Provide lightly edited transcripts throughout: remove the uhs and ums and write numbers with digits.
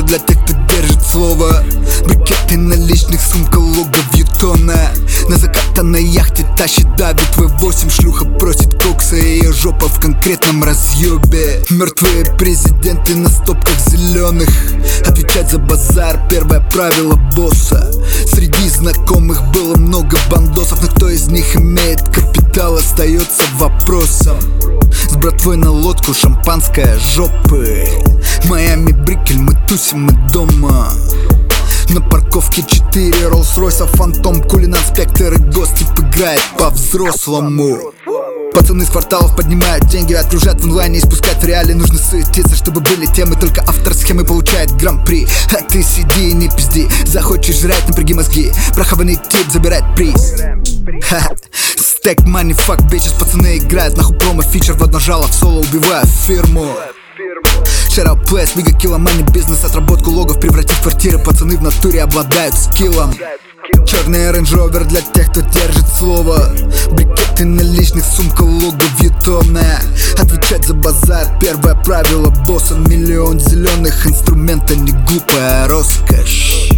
для тех, кто держит слово. Брикеты наличных, сумка, лого Вьютона. На закатанной яхте тащит, давит V8. Шлюха просит кокса, ее жопа в конкретном разъебе. Мертвые президенты на стопках зеленых. Отвечать за базар, первое правило босса. Среди знакомых было много бандосов, но кто из них имеет капитал, остается вопросом. С братвой на лодку, шампанское, жопы. Майами, Брикель, мы тусим, мы дома. На парковке 4 Роллс-Ройса, Фантом, Кулинан, Спектр и Гостип играет по-взрослому. Пацаны с кварталов поднимают деньги, отгружают в онлайне и спускают в реале. Нужно суетиться, чтобы были темы, только автор схемы получает гран-при. А ты сиди и не пизди, захочешь жрать, напряги мозги. Прохаванный тип забирает приз. Stack money, fuck bitches, пацаны играют нахуй промо-фичер. В одно жало в соло убивают фирму. Shout out Place, Мега Киломани, бизнес, отработку логов превратить в квартиры. Пацаны в натуре обладают скиллом. Черный Range Rover для тех, кто держит слово. Брикеты наличных, сумка, лого Вьютона. Отвечать за базар, первое правило босса. Миллион зеленых, инструмента не глупая роскошь.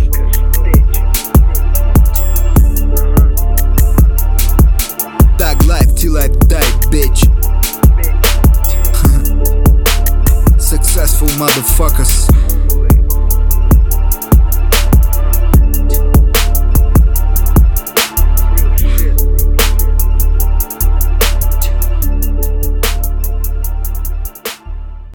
Tag life till I die, bitch. Successful motherfuckers.